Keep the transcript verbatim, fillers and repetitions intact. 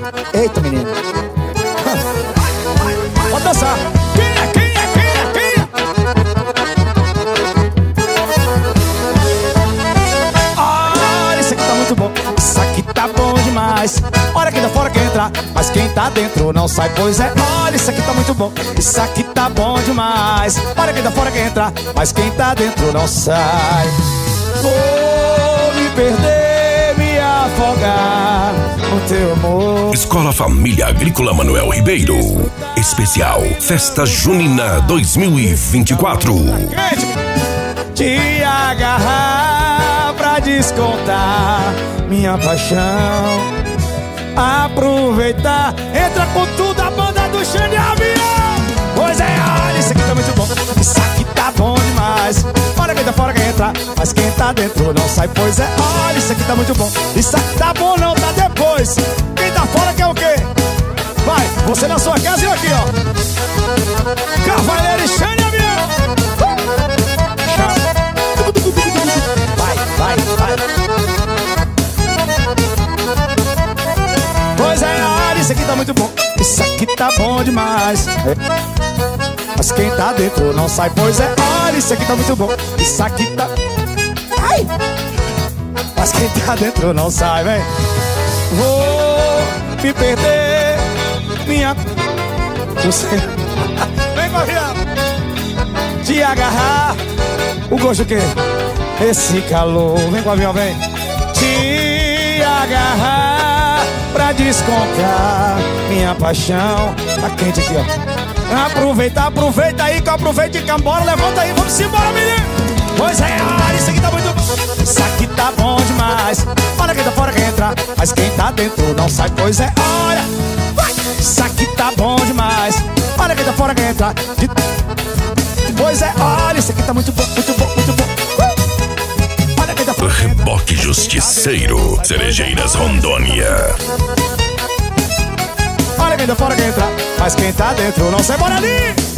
Eita, menino. Pode dançar. Quem é, quem é, quem é, quem é? Olha, isso aqui tá muito bom. Isso aqui tá bom demais. Olha quem tá fora quer entrar, mas quem tá dentro não sai. Pois é, olha, isso aqui tá muito bom. Isso aqui tá bom demais. Olha quem tá fora quer entrar, mas quem tá dentro não sai. Vou me perder, me afogar no teu amor. Escola Família Agrícola Manuel Ribeiro. Especial Festa Junina dois mil e vinte e quatro. Te agarrar pra descontar minha paixão. Aproveitar, entra com tudo a banda do Xande Avião. Pois é, olha, isso aqui tá muito bom. Isso aqui tá bom demais. Olha quem tá fora quer entrar, mas quem tá dentro não sai. Pois é, olha, isso aqui tá muito bom. Isso aqui tá bom, não tá depois. Quem tá fora quer o quê? Vai, você na sua casa e eu aqui, ó. Cavaleiro e Xande Avião. Vai, vai, vai. Pois é, olha, isso aqui tá muito bom. Isso aqui tá bom demais. Mas quem tá dentro não sai. Pois é, olha, isso aqui tá muito bom. Isso aqui tá... Ai! Mas quem tá dentro não sai, vem. Vou me perder, minha... Você... Vem, Maria! Te agarrar. O gosto que? Esse calor. Vem com o avião, vem. Te agarrar pra descontar minha paixão. Tá quente aqui, ó. Aproveita, aproveita aí que eu aproveito e cambora. Levanta aí, vamos embora, menino. Pois é, olha, isso aqui tá muito bom. Isso aqui tá bom demais. Olha quem tá fora quer entrar, mas quem tá dentro não sai. Pois é, olha, vai. Isso aqui tá bom demais. Olha quem tá fora quer entrar. Pois é, olha, isso aqui tá muito bom, muito bom, muito bom. Olha quem tá fora quer entrar. Reboque Justiceiro, Cerejeiras, Rondônia. Olha quem tá fora quer entrar, mas quem tá dentro não sai. Bora ali!